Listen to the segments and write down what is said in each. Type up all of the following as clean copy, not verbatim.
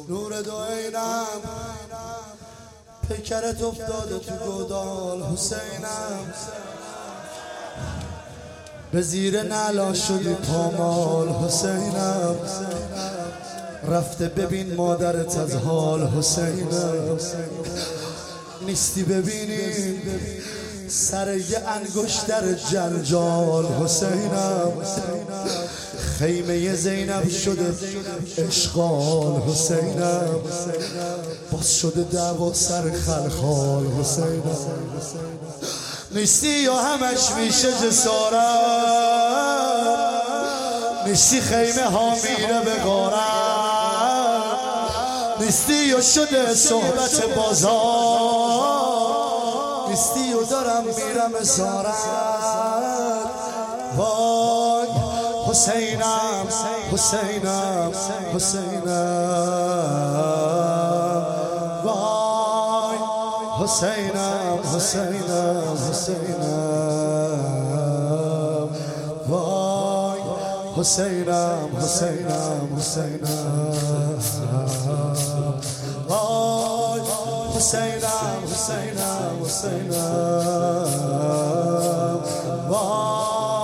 نور دو عینم پیکرت افتاده تو گودال حسینم، به زیر نعلا شدی پامال حسینم، رفته ببین مادرت از حال حسینم، نیستی ببینی سر یه انگشتر جنجال حسینم، خیمه زینب شده اشغال حسینم، باز شده دعوا سر خلخال حسینم، نیستی یا همش میشه جسارت، نیستی خیمه ها میره به غارت، نیستی یا شده صحبت بازار، نیستی و دارم میرم اسارت. وای حسینم حسینم حسینم، وای حسینم حسینم حسینم، وای حسینم حسینم حسینم، وای حسینم حسینم حسینم، وای.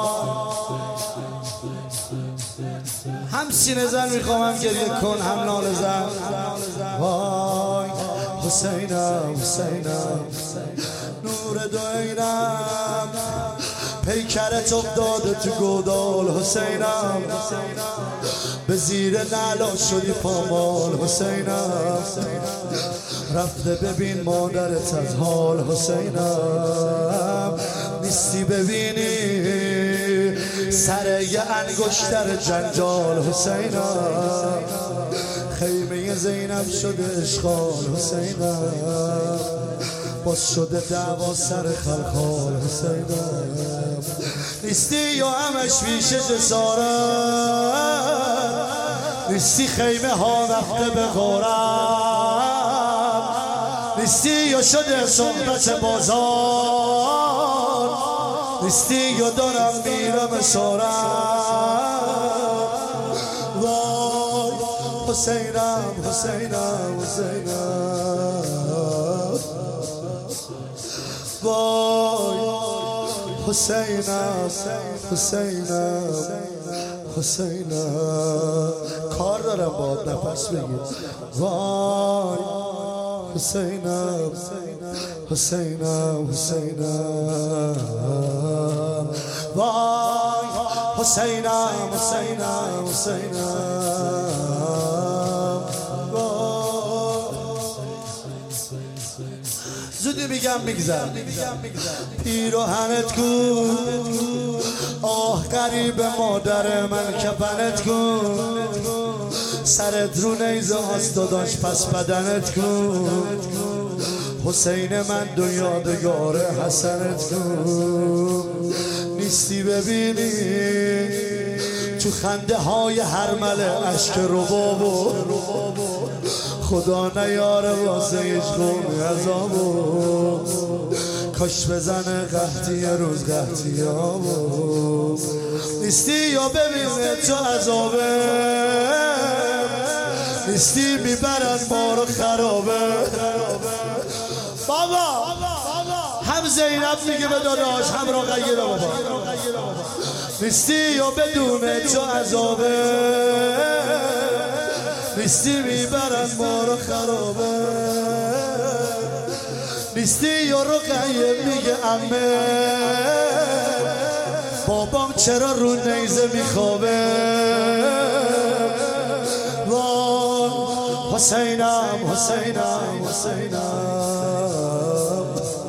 هم سینه زن میخوام هم گریه کن هم ناله زن. وای حسینم حسینم نور دو عینم پیکرت افتاده تو گودال حسینم، به زیر نعلا شدی پامال حسینم، رفته ببین مادرت از حال حسینم، نیستی ببینی سر یه انگشتر جنجال حسینم، خیمه زینب شده اشغال حسینم، باز شده دعوا سر خلخال حسینم، نیستی یا همش میشه جسارت، نیستی خیمه ها رفته به غارت، نیستی یا شده صحبت بازار، نیستی یا دارم میرم اسارت. وای حسینم حسینم حسینم، وای حسینم حسینم حسینم، کار دارم باید نفس بگیر. وای حسینم حسینم حسینم، وای حسینم حسینم حسینم، زودی میگم میگذر پیراهنت کن، آه غریب مادر من کفنت کن، سرت رو نیزه هاست داداش پس بدنت کن، حسین من دو یادگار حسنت کن، نیستی ببینی تو خنده های هرمله اشک ربابو، خدا نیاره واسه هیچ قومی عذابو، کاش بزنه قحطی یه روز قحطیابو، نیستی یا ببینه تو عذابه، نیستی میبرن ما رو خرابه. بابا هم زینب میگه به داداش هم رقیه بابا، نیستی یا بدونه تو عذابه، نیستی میبرن ما رو خرابه، نیستی یا رقیه میگه عمه بابام چرا رو نیزه میخوابه. وای حسینم حسینم حسینم،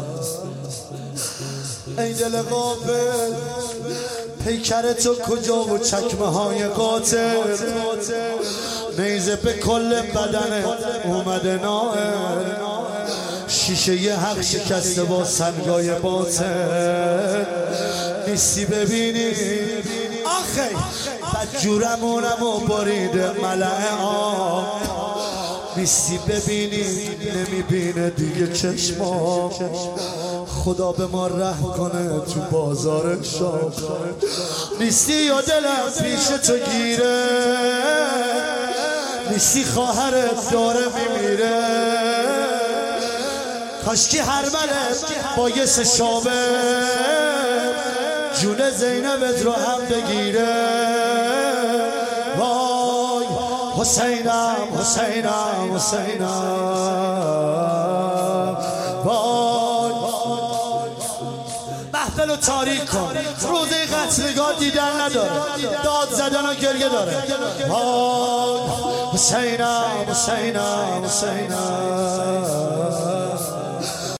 ای دل غافل پیکر تو کجا و چکمه های قاتل، نیزه به کل بدن اومده نائل، شیشه ی حق شکسته با سنگای باطل، نیستی ببینی آخه بدجورمونم و بریده ملعه آب، نیستی ببینی نمیبینه دیگه چشمام، خدا به ما رحم کنه تو بازار شام، نیستی یا دلم پیش تو گیره، نیستی خواهرت داره میمیره کاشکی هر ملک بایس شامه جون زینبت رو هم بگیره وای حسینم حسینم حسینم وای محفل رو تاریک کن روزه قتلگاه دیدن نداره داد زدن و گریه داره وای حسینم حسینم حسینم